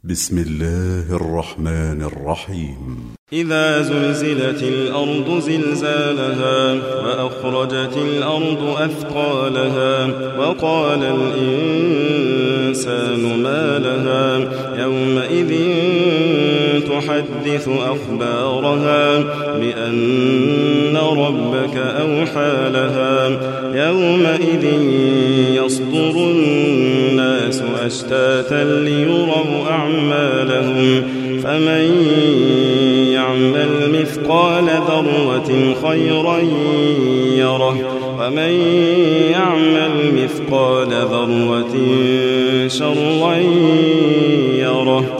بسم الله الرحمن الرحيم. إذا زلزلت الأرض زلزالها وأخرجت الأرض أثقالها وقال الإنسان ما لها يومئذ تحدث أخبارها بأن ربك أوحى لها يومئذ يصدر الناس أشتاتا ليروا أعمالهم فمن يعمل مثقال ذرة خيرا يره ومن يعمل مثقال ذرة شرا يره.